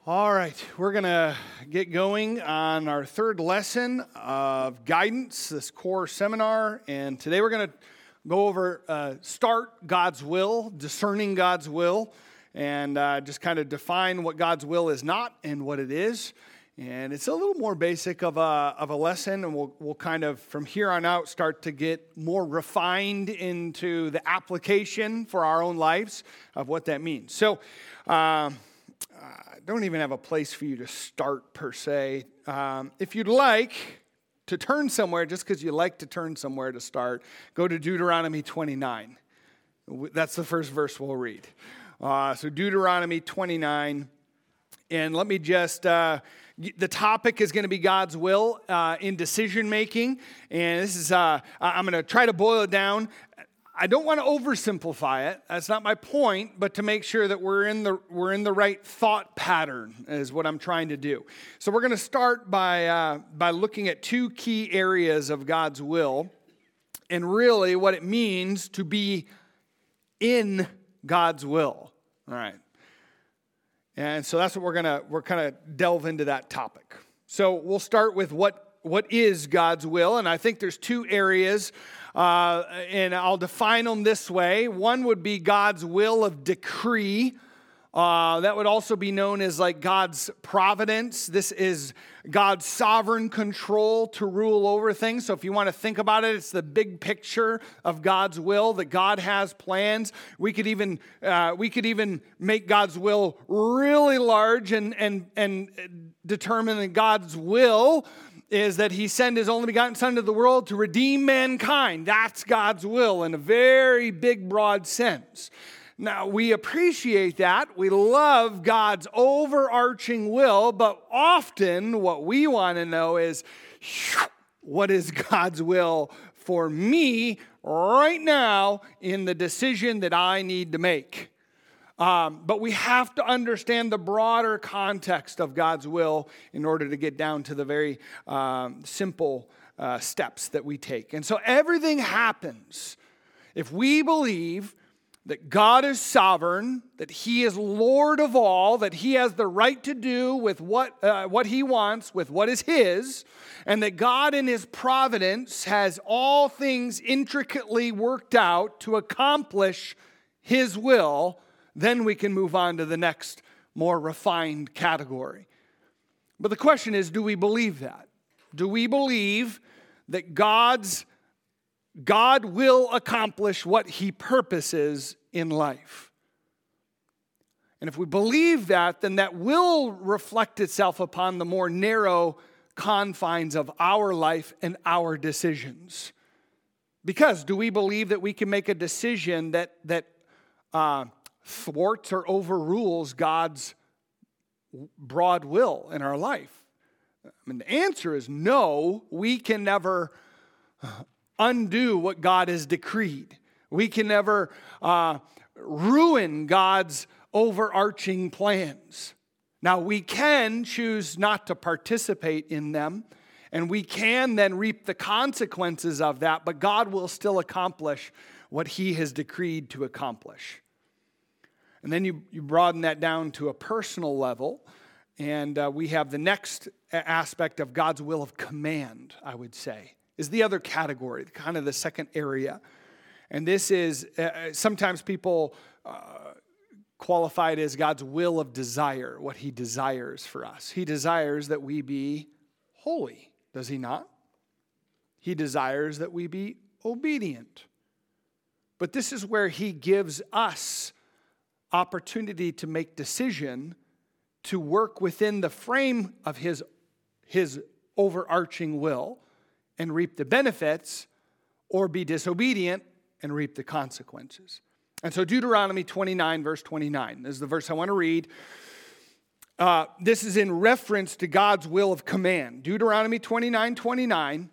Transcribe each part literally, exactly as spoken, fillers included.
All right, we're going to get going on our third lesson of guidance, this core seminar. And today we're going to go over uh, start God's will, discerning God's will, and uh, just kind of define what God's will is not and what it is. And it's a little more basic of a of a lesson, and we'll we'll kind of from here on out start to get more refined into the application for our own lives of what that means. So. Um, I don't even have a place for you to start per se. Um, if you'd like to turn somewhere, just because you like to turn somewhere to start, go to Deuteronomy twenty-nine. That's the first verse we'll read. Uh, so Deuteronomy twenty-nine. And let me just, uh, the topic is going to be God's will uh, in decision making. And this is, uh, I'm going to try to boil it down. I don't want to oversimplify it. That's not my point, but to make sure that we're in the we're in the right thought pattern is what I'm trying to do. So we're going to start by uh, by looking at two key areas of God's will, and really what it means to be in God's will. All right, and so that's what we're gonna we're kind of delve into that topic. So we'll start with what what is God's will, and I think there's two areas. Uh, and I'll define them this way. One would be God's will of decree. Uh, that would also be known as like God's providence. This is God's sovereign control to rule over things. So if you want to think about it, it's the big picture of God's will, that God has plans. We could even uh, we could even make God's will really large and and and determine that God's will is that he send his only begotten Son into the world to redeem mankind. That's God's will in a very big, broad sense. Now, we appreciate that. We love God's overarching will, but often what we want to know is, what is God's will for me right now in the decision that I need to make? Um, but we have to understand the broader context of God's will in order to get down to the very um, simple uh, steps that we take. And so everything happens if we believe that God is sovereign, that he is Lord of all, that he has the right to do with what, uh, what he wants, with what is his, and that God in his providence has all things intricately worked out to accomplish his will. Then we can move on to the next more refined category. But the question is, do we believe that? Do we believe that God's God will accomplish what he purposes in life? And if we believe that, then that will reflect itself upon the more narrow confines of our life and our decisions. Because do we believe that we can make a decision that that uh, thwarts or overrules God's broad will in our life? I mean, the answer is no. We can never undo what God has decreed. We can never uh, ruin God's overarching plans. Now, we can choose not to participate in them, and we can then reap the consequences of that, but God will still accomplish what he has decreed to accomplish. And then you, you broaden that down to a personal level, and uh, we have the next aspect of God's will of command, I would say, is the other category, kind of the second area. And this is, uh, sometimes people uh, qualify it as God's will of desire, what he desires for us. He desires that we be holy, does he not? He desires that we be obedient. But this is where he gives us opportunity to make decision to work within the frame of his, his overarching will and reap the benefits, or be disobedient and reap the consequences. And so Deuteronomy twenty-nine, verse twenty-nine, this is the verse I want to read. Uh, this is in reference to God's will of command. Deuteronomy twenty-nine, twenty-nine.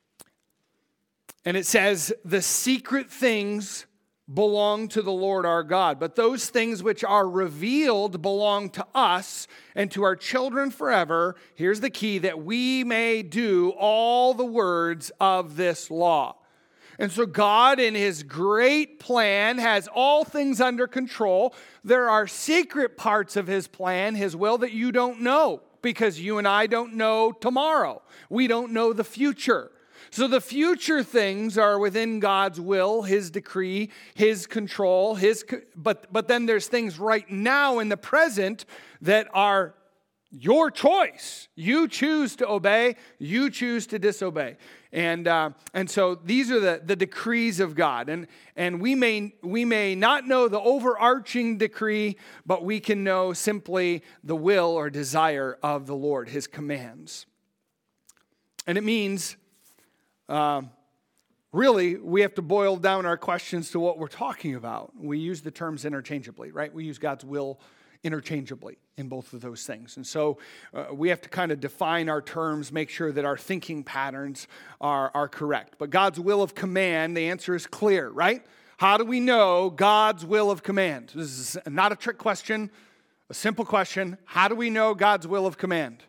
And it says, the secret things belong to the Lord our God, but those things which are revealed belong to us and to our children forever. Here's the key, that we may do all the words of this law. And so God, in his great plan, has all things under control. There are secret parts of his plan, his will, that you don't know, because you and I don't know tomorrow. We don't know the future. So the future things are within God's will, his decree, his control, his but but then there's things right now in the present that are your choice. You choose to obey, you choose to disobey. And uh, and so these are the, the decrees of God. And and we may we may not know the overarching decree, but we can know simply the will or desire of the Lord, his commands. And it means, uh, really, we have to boil down our questions to what we're talking about. We use the terms interchangeably, right? We use God's will interchangeably in both of those things. And so uh, we have to kind of define our terms, make sure that our thinking patterns are, are correct. But God's will of command, the answer is clear, right? How do we know God's will of command? This is not a trick question, a simple question. How do we know God's will of command?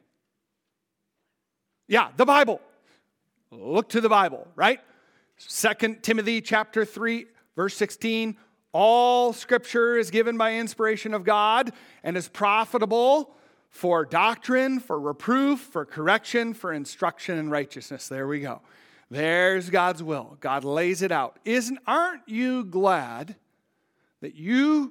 Yeah, the Bible. Look to the Bible, right? Second Timothy chapter three, verse sixteen. All Scripture is given by inspiration of God and is profitable for doctrine, for reproof, for correction, for instruction in righteousness. There we go. There's God's will. God lays it out. Isn't, aren't you glad that you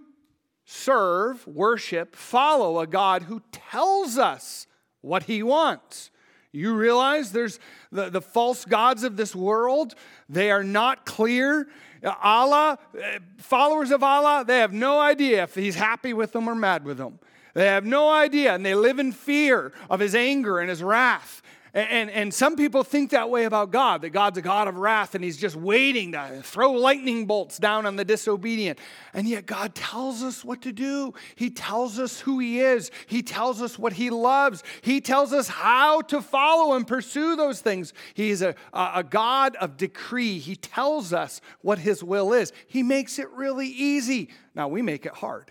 serve, worship, follow a God who tells us what he wants? You realize there's the, the false gods of this world. They are not clear. Allah, followers of Allah, they have no idea if he's happy with them or mad with them. They have no idea, and they live in fear of his anger and his wrath. And, and, and some people think that way about God, that God's a God of wrath, and he's just waiting to throw lightning bolts down on the disobedient. And yet God tells us what to do. He tells us who he is. He tells us what he loves. He tells us how to follow and pursue those things. He's a, a, a God of decree. He tells us what his will is. He makes it really easy. Now, we make it hard.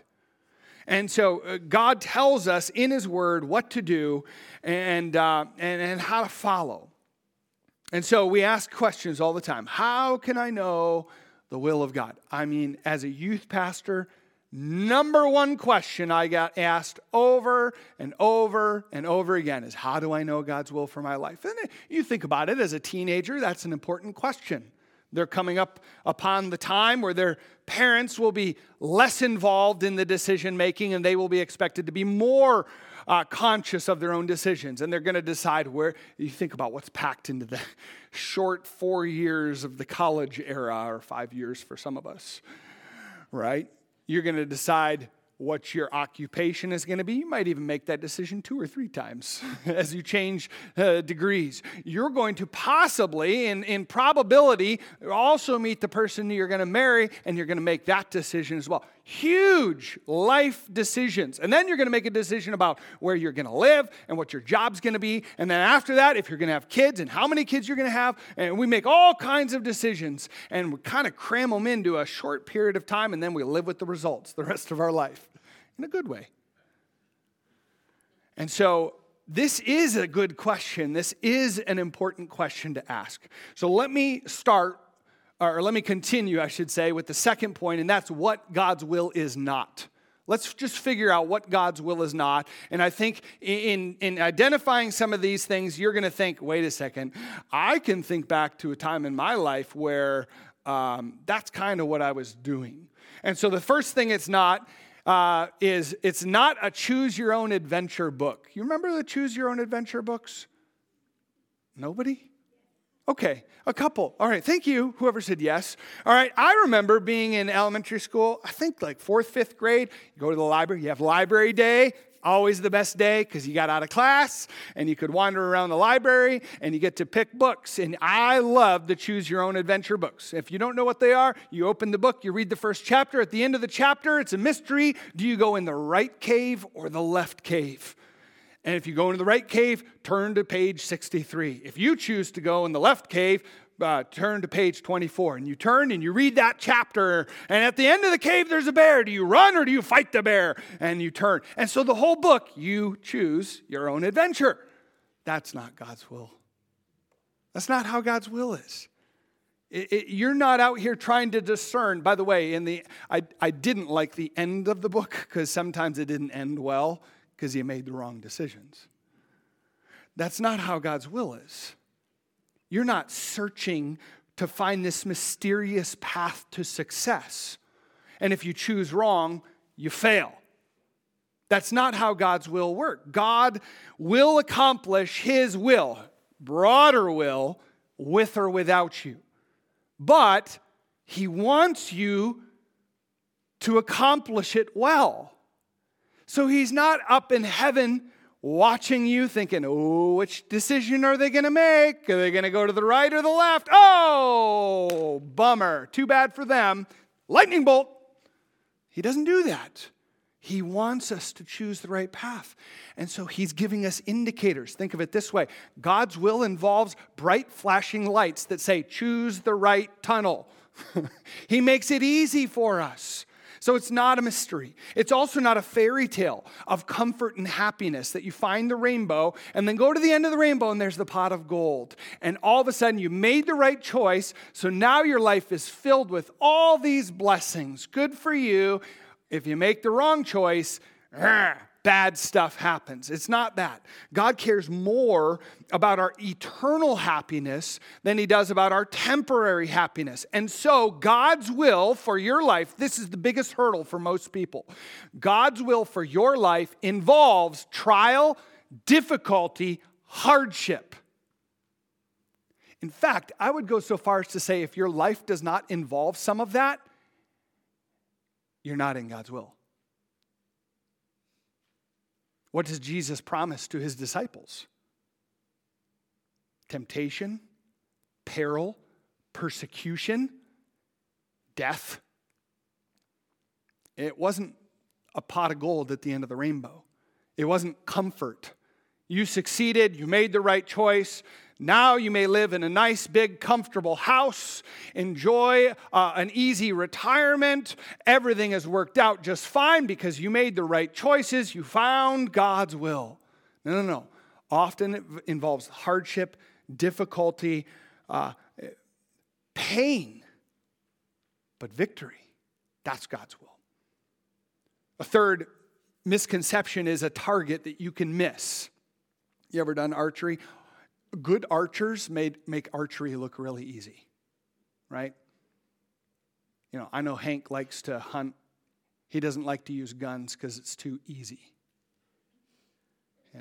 And so uh, God tells us in his word what to do and, uh, and, and how to follow. And so we ask questions all the time. How can I know the will of God? I mean, as a youth pastor, number one question I got asked over and over and over again is, how do I know God's will for my life? And you think about it as a teenager, that's an important question. They're coming up upon the time where their parents will be less involved in the decision making, and they will be expected to be more uh, conscious of their own decisions. And they're going to decide where, you think about what's packed into the short four years of the college era, or five years for some of us, right? You're going to decide what your occupation is going to be. You might even make that decision two or three times as you change uh, degrees. You're going to possibly, in, in probability, also meet the person you're going to marry, and you're going to make that decision as well. Huge life decisions. And then you're going to make a decision about where you're going to live and what your job's going to be. And then after that, if you're going to have kids and how many kids you're going to have. And we make all kinds of decisions, and we kind of cram them into a short period of time, and then we live with the results the rest of our life. In a good way. And so this is a good question. This is an important question to ask. So let me start, or let me continue, I should say, with the second point, and that's what God's will is not. Let's just figure out what God's will is not. And I think in, in identifying some of these things, you're going to think, wait a second, I can think back to a time in my life where um, that's kind of what I was doing. And so the first thing it's not Uh, is it's not a choose-your-own-adventure book. You remember the choose-your-own-adventure books? Nobody? Okay, a couple. All right, thank you, whoever said yes. All right, I remember being in elementary school, I think like fourth, fifth grade. You go to the library, you have library day. Always the best day because you got out of class and you could wander around the library and you get to pick books. And I love the choose your own adventure books. If you don't know what they are, you open the book, you read the first chapter. At the end of the chapter, it's a mystery. Do you go in the right cave or the left cave? And if you go into the right cave, turn to page sixty-three. If you choose to go in the left cave, Uh, turn to page twenty-four, and you turn and you read that chapter, and at the end of the cave there's a bear. Do you run or do you fight the bear? And you turn. And so the whole book, you choose your own adventure. That's not God's will. That's not how God's will is. It, it, you're not out here trying to discern. By the way, in the I, I didn't like the end of the book because sometimes it didn't end well because you made the wrong decisions. That's not how God's will is. You're not searching to find this mysterious path to success. And if you choose wrong, you fail. That's not how God's will works. God will accomplish His will, broader will, with or without you. But He wants you to accomplish it well. So He's not up in heaven watching you thinking, oh, which decision are they going to make? Are they going to go to the right or the left? Oh, bummer. Too bad for them. Lightning bolt. He doesn't do that. He wants us to choose the right path. And so He's giving us indicators. Think of it this way. God's will involves bright flashing lights that say, choose the right tunnel. He makes it easy for us. So it's not a mystery. It's also not a fairy tale of comfort and happiness that you find the rainbow and then go to the end of the rainbow and there's the pot of gold. And all of a sudden you made the right choice. So now your life is filled with all these blessings. Good for you. If you make the wrong choice, bad stuff happens. It's not that. God cares more about our eternal happiness than He does about our temporary happiness. And so God's will for your life, this is the biggest hurdle for most people. God's will for your life involves trial, difficulty, hardship. In fact, I would go so far as to say if your life does not involve some of that, you're not in God's will. What does Jesus promise to His disciples? Temptation, peril, persecution, death. It wasn't a pot of gold at the end of the rainbow. It wasn't comfort. You succeeded, you made the right choice. Now you may live in a nice, big, comfortable house, enjoy uh, an easy retirement. Everything has worked out just fine because you made the right choices. You found God's will. No, no, no. Often it involves hardship, difficulty, uh, pain, but victory. That's God's will. A third misconception is a target that you can miss. You ever done archery? Good archers made, make archery look really easy, right? You know, I know Hank likes to hunt. He doesn't like to use guns because it's too easy. Yeah.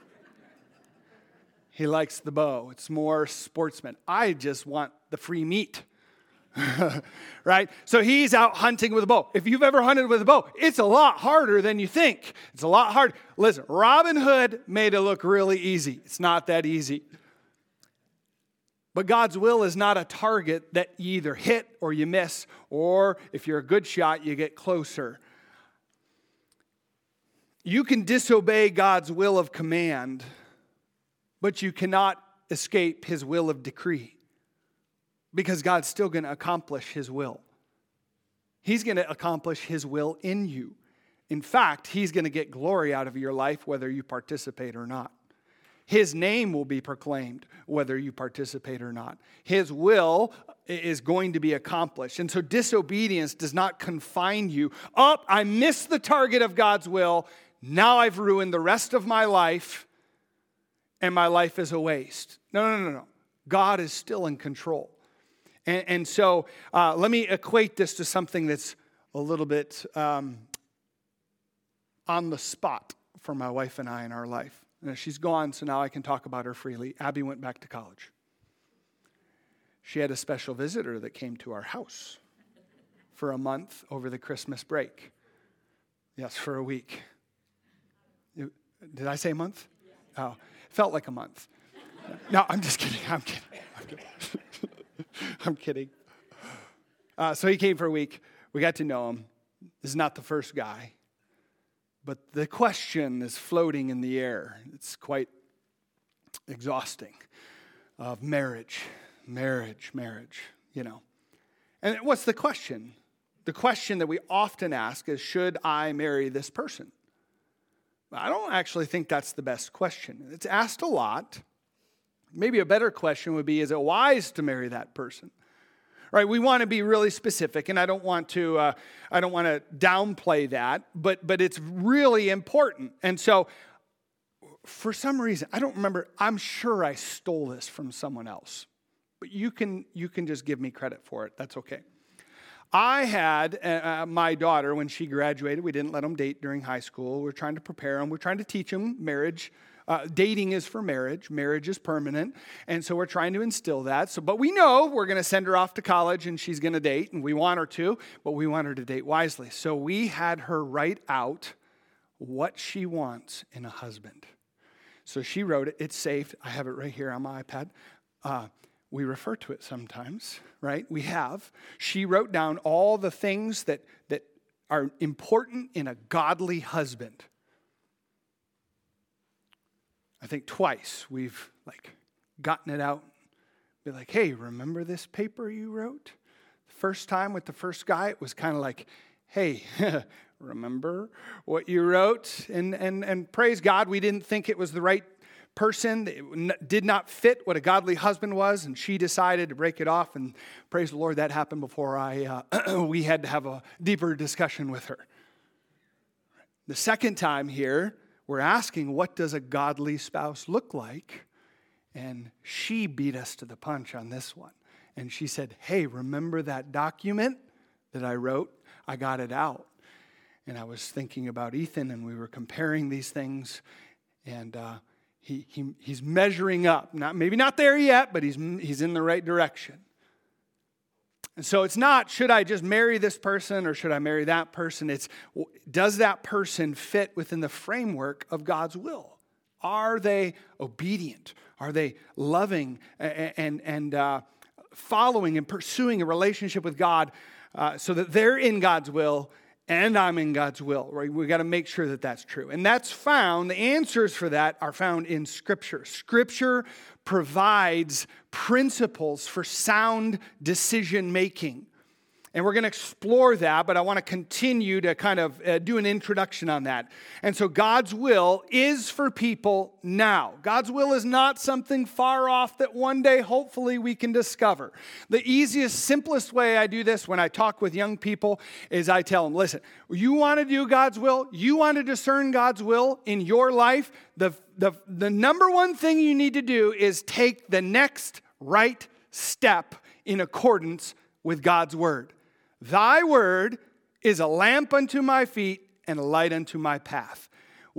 He likes the bow. It's more sportsman. I just want the free meat, right? So he's out hunting with a bow. If you've ever hunted with a bow, it's a lot harder than you think. It's a lot harder. Listen, Robin Hood made it look really easy. It's not that easy. But God's will is not a target that you either hit or you miss, or if you're a good shot, you get closer. You can disobey God's will of command, but you cannot escape His will of decree, because God's still going to accomplish His will. He's going to accomplish His will in you. In fact, He's going to get glory out of your life whether you participate or not. His name will be proclaimed whether you participate or not. His will is going to be accomplished. And so disobedience does not confine you. Oh, I missed the target of God's will. Now I've ruined the rest of my life, and my life is a waste. No, no, no, no. God is still in control. And, and so uh, let me equate this to something that's a little bit um, on the spot for my wife and I in our life. You know, she's gone, so now I can talk about her freely. Abby went back to college. She had a special visitor that came to our house for a month over the Christmas break. Yes, for a week. Did I say a month? Oh, it felt like a month. No, I'm just kidding. I'm kidding. I'm kidding. I'm kidding. Uh, so he came for a week. We got to know him. This is not the first guy. But the question is floating in the air. It's quite exhausting of marriage, marriage, marriage, you know. And what's the question? The question that we often ask is, should I marry this person? I don't actually think that's the best question. It's asked a lot. Maybe a better question would be, is it wise to marry that person? right? We want to be really specific, and I don't want to, uh, I don't want to downplay that, but but it's really important. And so, for some reason, I don't remember. I'm sure I stole this from someone else, but you can you can just give me credit for it. That's okay. I had uh, my daughter when she graduated. We didn't let them date during high school. We're trying to prepare them. We're trying to teach them marriage. Uh, dating is for marriage. Marriage is permanent. And so we're trying to instill that. So, but we know we're going to send her off to college and she's going to date, and we want her to, but we want her to date wisely. So we had her write out what she wants in a husband. So she wrote it. It's saved. I have it right here on my iPad. Uh, we refer to it sometimes, right? We have. She wrote down all the things that, that are important in a godly husband. I think twice we've like gotten it out. Be like, hey, remember this paper you wrote? The first time with the first guy, it was kind of like, hey, remember what you wrote? And, and, and praise God, we didn't think it was the right person. It did not fit what a godly husband was, and she decided to break it off. And praise the Lord, that happened before I uh, we had to have a deeper discussion with her. The second time here, we're asking, what does a godly spouse look like? And she beat us to the punch on this one. And she said, hey, remember that document that I wrote? I got it out. And I was thinking about Ethan, and we were comparing these things. And uh, he, he he's measuring up. Not maybe not there yet, but he's he's in the right direction. And so it's not, should I just marry this person or should I marry that person? It's, does that person fit within the framework of God's will? Are they obedient? Are they loving and, and, and uh, following and pursuing a relationship with God uh, so that they're in God's will and I'm in God's will, right? We've got to make sure that that's true. And that's found, the answers for that are found in Scripture. Scripture provides principles for sound decision making. And we're going to explore that, but I want to continue to kind of uh, do an introduction on that. And so God's will is for people now. God's will is not something far off that one day, hopefully, we can discover. The easiest, simplest way I do this when I talk with young people is I tell them, listen, you want to do God's will, you want to discern God's will in your life, the, the, the number one thing you need to do is take the next right step in accordance with God's word. Thy word is a lamp unto my feet and a light unto my path.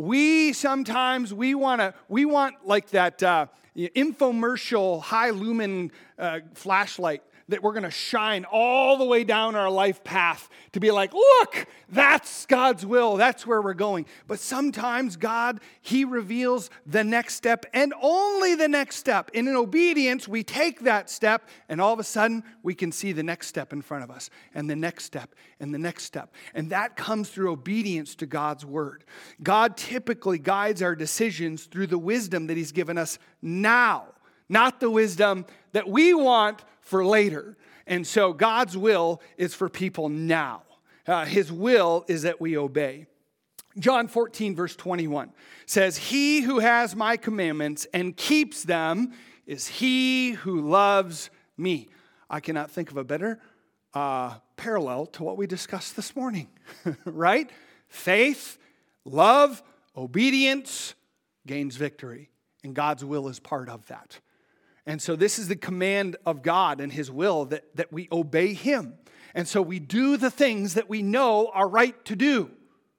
We sometimes, we want to, we want like that uh, infomercial high lumen uh, flashlight that we're going to shine all the way down our life path to be like, look, that's God's will. That's where we're going. But sometimes God, He reveals the next step and only the next step. And in obedience, we take that step and all of a sudden we can see the next step in front of us and the next step and the next step. And that comes through obedience to God's word. God typically guides our decisions through the wisdom that He's given us now, not the wisdom that we want for later. And so God's will is for people now. Uh, his will is that we obey. John fourteen, verse twenty-one says, he who has my commandments and keeps them is he who loves me. I cannot think of a better uh, parallel to what we discussed this morning, right? Faith, love, obedience gains victory. And God's will is part of that. And so this is the command of God and His will, that, that we obey Him. And so we do the things that we know are right to do.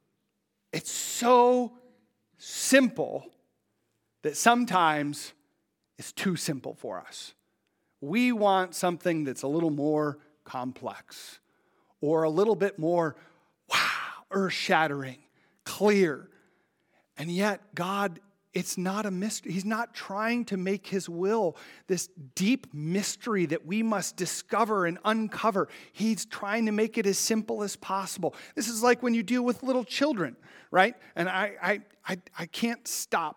It's so simple that sometimes it's too simple for us. We want something that's a little more complex or a little bit more, wow, earth-shattering, clear. And yet God, it's not a mystery. He's not trying to make His will this deep mystery that we must discover and uncover. He's trying to make it as simple as possible. This is like when you deal with little children, right? And I, I, I, I can't stop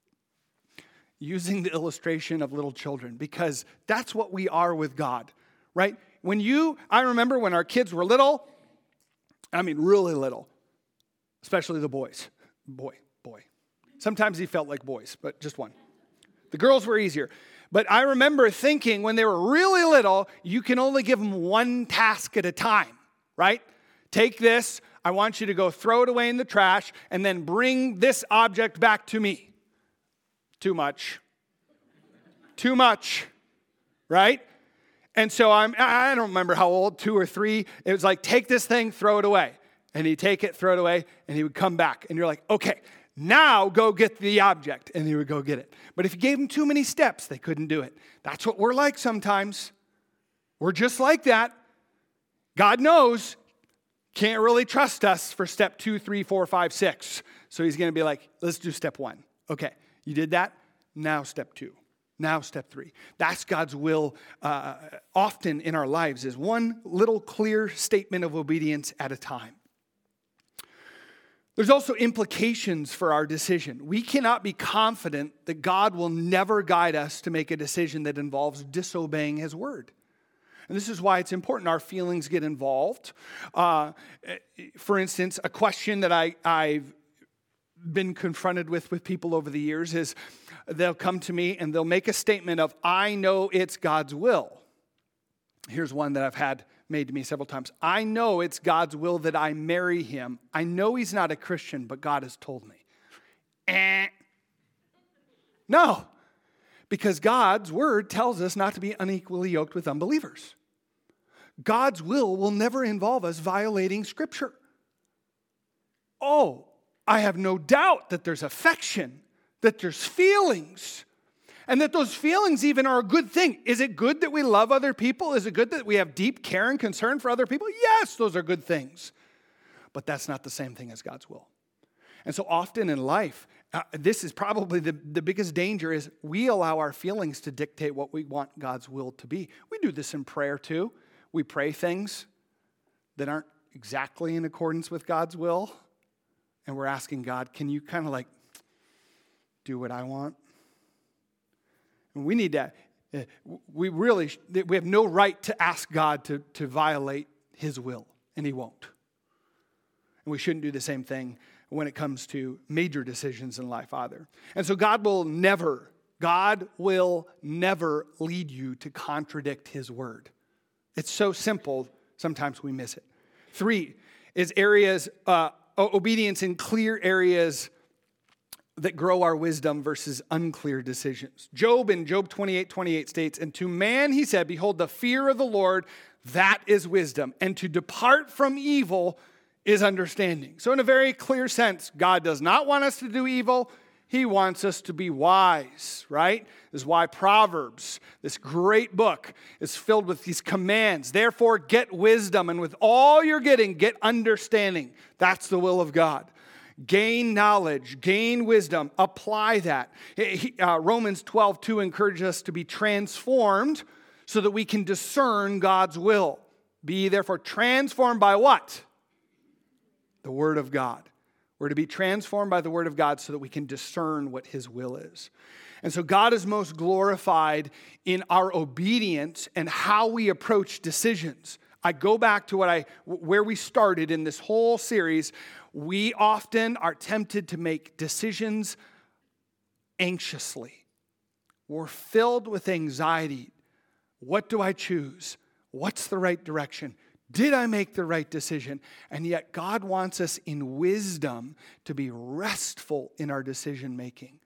using the illustration of little children because that's what we are with God, right? When you, I remember when our kids were little, I mean really little, especially the boys. Boy, boy. Sometimes he felt like boys, but just one. The girls were easier. But I remember thinking when they were really little, you can only give them one task at a time, right? Take this, I want you to go throw it away in the trash, and then bring this object back to me. Too much. Too much, right? And so I'm, I don't remember how old, two or three. It was like, take this thing, throw it away. And he'd take it, throw it away, and he would come back. And you're like, okay, now go get the object. And he would go get it. But if you gave them too many steps, they couldn't do it. That's what we're like sometimes. We're just like that. God knows, can't really trust us for step two, three, four, five, six. So he's going to be like, let's do step one. Okay, you did that. Now step two. Now step three. That's God's will uh, often in our lives, is one little clear statement of obedience at a time. There's also implications for our decision. We cannot be confident that God will never guide us to make a decision that involves disobeying his word. And this is why it's important our feelings get involved. Uh, for instance, a question that I, I've been confronted with with people over the years is they'll come to me and they'll make a statement of, I know it's God's will. Here's one that I've had made to me several times. I know it's God's will that I marry him. I know he's not a Christian, but God has told me. Eh. No, because God's word tells us not to be unequally yoked with unbelievers. God's will will never involve us violating Scripture. Oh, I have no doubt that there's affection, that there's feelings, and that those feelings even are a good thing. Is it good that we love other people? Is it good that we have deep care and concern for other people? Yes, those are good things. But that's not the same thing as God's will. And so often in life, uh, this is probably the, the biggest danger is we allow our feelings to dictate what we want God's will to be. We do this in prayer too. We pray things that aren't exactly in accordance with God's will. And we're asking God, can you kind of like do what I want? And we need to, uh, we really, we have no right to ask God to, to violate his will, and he won't. And we shouldn't do the same thing when it comes to major decisions in life either. And so God will never, God will never lead you to contradict his word. It's so simple, sometimes we miss it. Three is areas, uh, obedience in clear areas that grow our wisdom versus unclear decisions. Job in Job twenty-eight twenty-eight states, and to man he said, behold, the fear of the Lord, that is wisdom. And to depart from evil is understanding. So in a very clear sense, God does not want us to do evil. He wants us to be wise, right? This is why Proverbs, this great book, is filled with these commands. Therefore, get wisdom, and with all you're getting, get understanding. That's the will of God. Gain knowledge, gain wisdom, apply that. He, uh, Romans twelve two encourages us to be transformed so that we can discern God's will. Be therefore transformed by what? The Word of God. We're to be transformed by the Word of God so that we can discern what his will is. And so God is most glorified in our obedience and how we approach decisions. I go back to what I where we started in this whole series. We often are tempted to make decisions anxiously. We're filled with anxiety. What do I choose? What's the right direction? Did I make the right decision? And yet God wants us in wisdom to be restful in our decision making.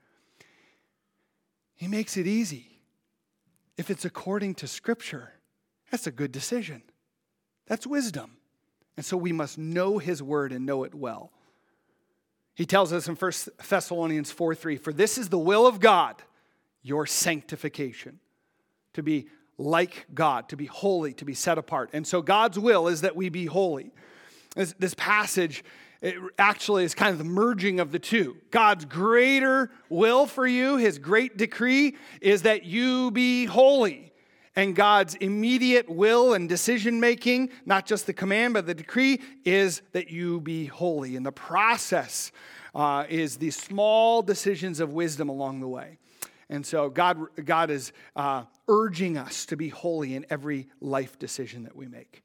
He makes it easy. If it's according to Scripture, that's a good decision. That's wisdom. And so we must know his word and know it well. He tells us in First Thessalonians four three, for this is the will of God, your sanctification, to be like God, to be holy, to be set apart. And so God's will is that we be holy. This, this passage it actually is kind of the merging of the two. God's greater will for you, his great decree, is that you be holy. And God's immediate will and decision making, not just the command, but the decree, is that you be holy. And the process uh, is these small decisions of wisdom along the way. And so God, God is uh, urging us to be holy in every life decision that we make.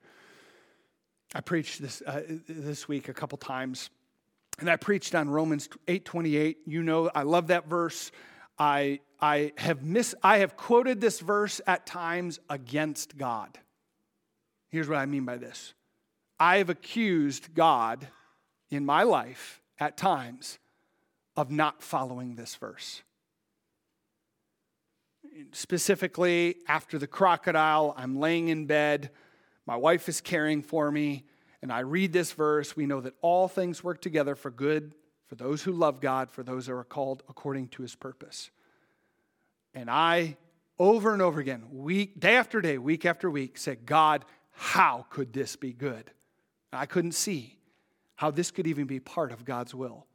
I preached this uh, this week a couple times, and I preached on Romans eight twenty-eight. You know, I love that verse. I, I, have mis- I have quoted this verse at times against God. Here's what I mean by this. I have accused God in my life at times of not following this verse. Specifically, after the crocodile, I'm laying in bed, my wife is caring for me, and I read this verse. We know that all things work together for good, for those who love God, for those who are called according to his purpose. And I, over and over again, week, day after day, week after week, said, God, how could this be good? And I couldn't see how this could even be part of God's will.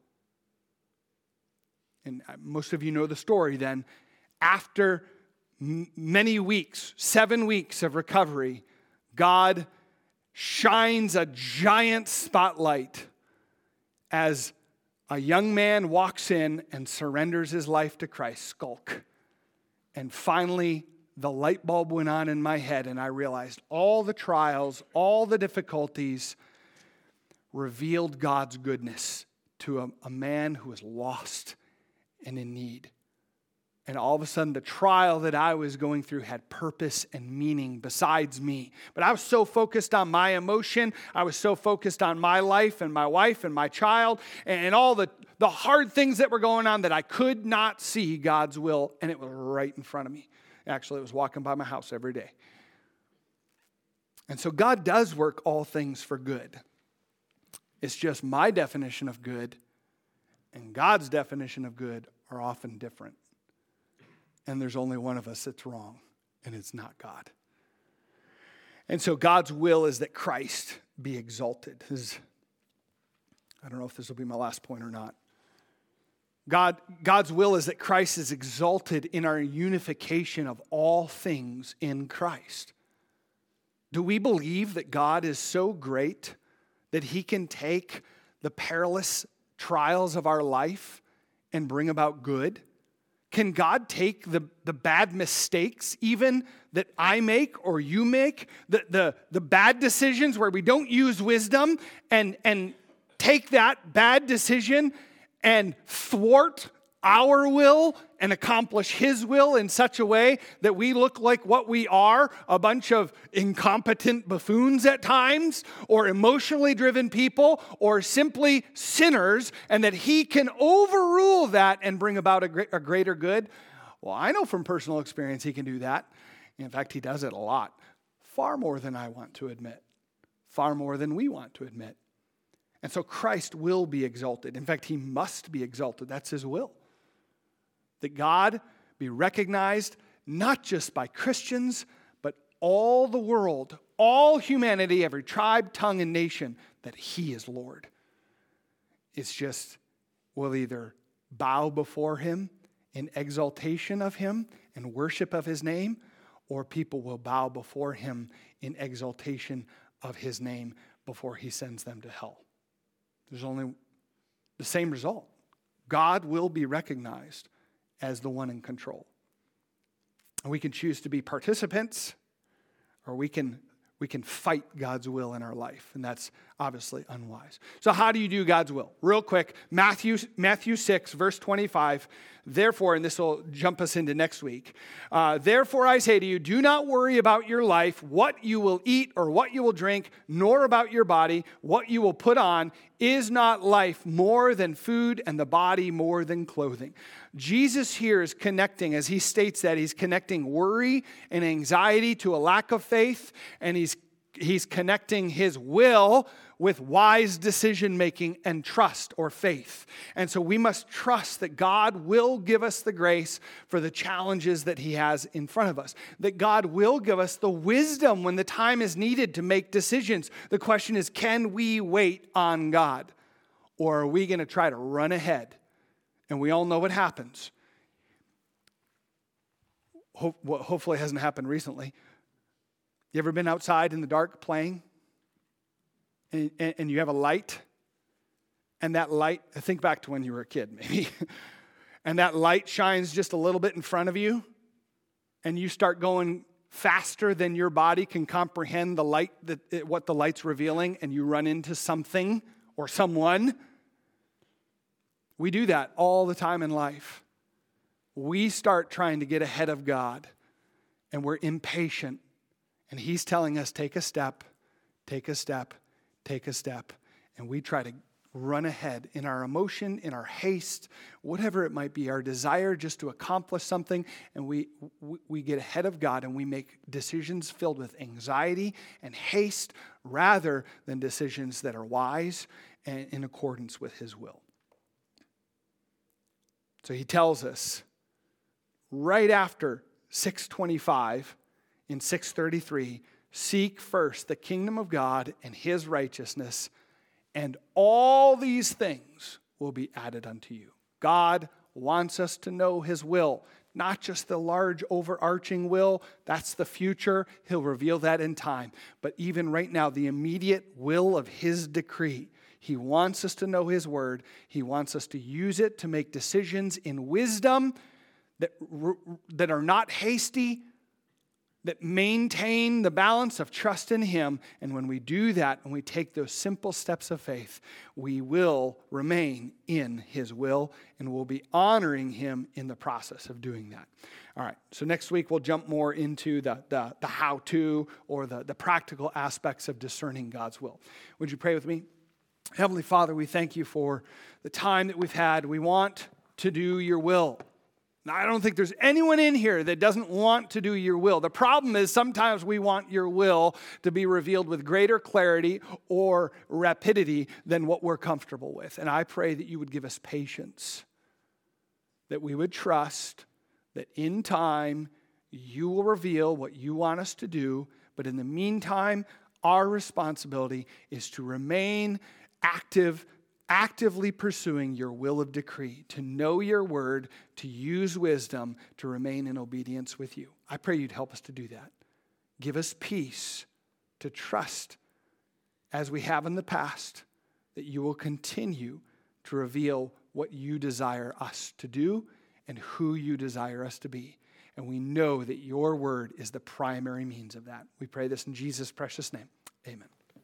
And most of you know the story then. After m- many weeks, seven weeks of recovery, God shines a giant spotlight as a young man walks in and surrenders his life to Christ, Skulk. And finally, the light bulb went on in my head, and I realized all the trials, all the difficulties revealed God's goodness to a, a man who was lost and in need. And all of a sudden, the trial that I was going through had purpose and meaning besides me. But I was so focused on my emotion. I was so focused on my life and my wife and my child and all the, the hard things that were going on that I could not see God's will. And it was right in front of me. Actually, it was walking by my house every day. And so God does work all things for good. It's just my definition of good and God's definition of good are often different. And there's only one of us that's wrong, and it's not God. And so God's will is that Christ be exalted. This is, I don't know if this will be my last point or not. God, God's will is that Christ is exalted in our unification of all things in Christ. Do we believe that God is so great that he can take the perilous trials of our life and bring about good? Can God take the, the bad mistakes even that I make or you make, the, the, the bad decisions where we don't use wisdom, and, and take that bad decision and thwart our will and accomplish his will in such a way that we look like what we are, a bunch of incompetent buffoons at times, or emotionally driven people, or simply sinners, and that he can overrule that and bring about a, great, a greater good? Well, I know from personal experience he can do that. In fact, he does it a lot. Far more than I want to admit. Far more than we want to admit. And so Christ will be exalted. In fact, he must be exalted. That's his will. That God be recognized not just by Christians, but all the world, all humanity, every tribe, tongue, and nation, that he is Lord. It's just, we'll either bow before him in exaltation of him and worship of his name, or people will bow before him in exaltation of his name before he sends them to hell. There's only the same result. God will be recognized as the one in control. And we can choose to be participants, or we can we can fight God's will in our life, and that's obviously unwise. So how do you do God's will? Real quick, Matthew, Matthew six, verse twenty-five, therefore, and this will jump us into next week, uh, therefore I say to you, do not worry about your life, what you will eat or what you will drink, nor about your body, what you will put on. Is not life more than food, and the body more than clothing? Jesus here is connecting, as he states that, he's connecting worry and anxiety to a lack of faith, and he's he's connecting his will with wise decision-making and trust or faith. And so we must trust that God will give us the grace for the challenges that he has in front of us. That God will give us the wisdom when the time is needed to make decisions. The question is, can we wait on God? Or are we going to try to run ahead? And we all know what happens. Ho- well, hopefully it hasn't happened recently. You ever been outside in the dark playing? And, and, and you have a light? And that light, think back to when you were a kid maybe. And that light shines just a little bit in front of you. And you start going faster than your body can comprehend the light, that what the light's revealing. And you run into something or someone. We do that all the time in life. we start trying to get ahead of God and we're impatient. And he's telling us, take a step, take a step, take a step. And we try to run ahead in our emotion, in our haste, whatever it might be, our desire just to accomplish something. And we, we, we get ahead of God and we make decisions filled with anxiety and haste rather than decisions that are wise and in accordance with his will. So he tells us right after six twenty-five in six thirty-three, seek first the kingdom of God and his righteousness, and all these things will be added unto you. God wants us to know his will, not just the large overarching will. That's the future. He'll reveal that in time. But even right now, the immediate will of his decree. He wants us to know his word. He wants us to use it to make decisions in wisdom that, that are not hasty, that maintain the balance of trust in him. And when we do that, and we take those simple steps of faith, we will remain in his will and we'll be honoring him in the process of doing that. All right, so next week we'll jump more into the, the, the how-to or the, the practical aspects of discerning God's will. Would you pray with me? Heavenly Father, we thank you for the time that we've had. We want to do your will. Now, I don't think there's anyone in here that doesn't want to do your will. The problem is sometimes we want your will to be revealed with greater clarity or rapidity than what we're comfortable with. And I pray that you would give us patience, that we would trust that in time you will reveal what you want us to do. But in the meantime, our responsibility is to remain active, actively pursuing your will of decree, to know your word, to use wisdom, to remain in obedience with you. I pray you'd help us to do that. Give us peace to trust, as we have in the past, that you will continue to reveal what you desire us to do and who you desire us to be. And we know that your word is the primary means of that. We pray this in Jesus' precious name. Amen.